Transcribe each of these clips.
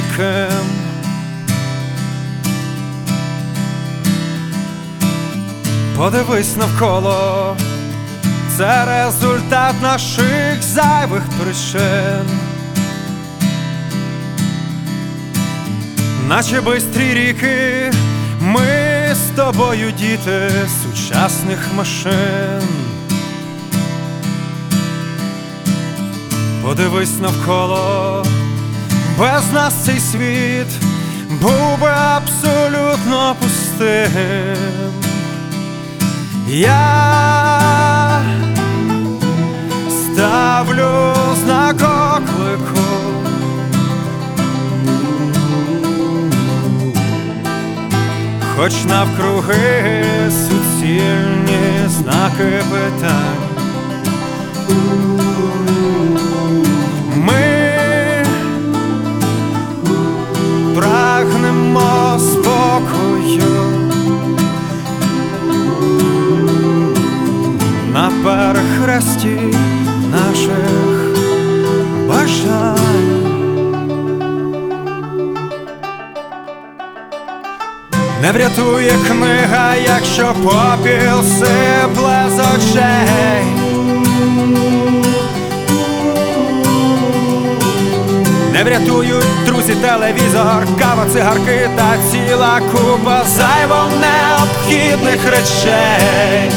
маленьким. Подивись навколо, це результат наших зайвих причин. Наче бистрі ріки, ми з тобою діти сучасних машин. Подивись навколо, без нас цей світ був би абсолютно пустим. Я ставлю знак оклику хоч навкруги суцільні знаки питань. Ми прагнемо спокою на перехресті наших бажань. Не врятує книга, якщо попіл сипле з очей. Не врятують друзі, телевізор, кава, цигарки та ціла купа зайво необхідних речей.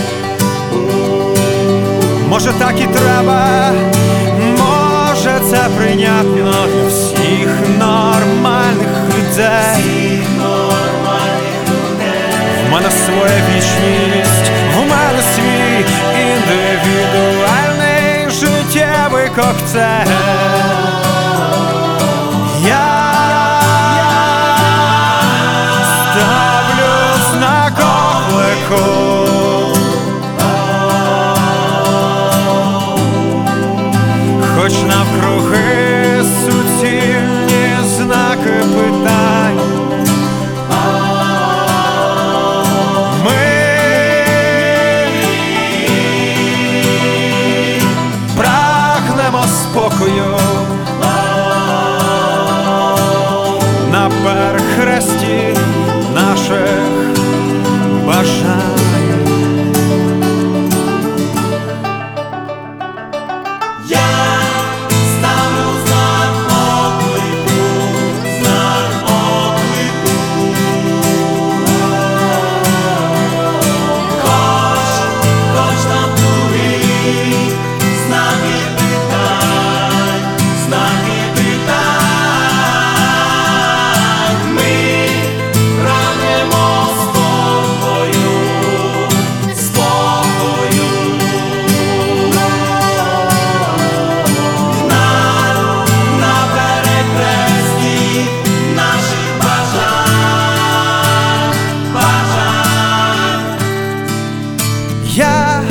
Може так і треба, може це прийнятно для всіх нормальних людей. В мене своя вічність, в мене свій індивідуальний життєвий коктейль. Я ставлю знак оклику хоч навкруги суцільні знаки питань. Ми прагнемо спокою на перехресті наших бажань. Я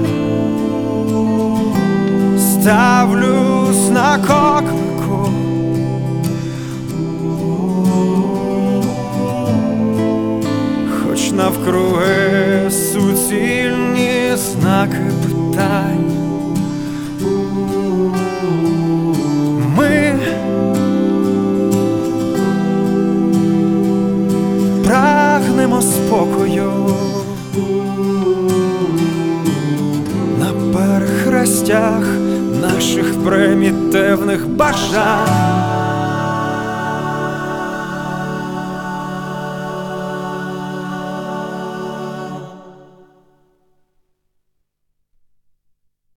ставлю знак оклику хоч навкруги суцільні знаки питань. Ми прагнемо спокою на перехрестях наших примітивних бажань.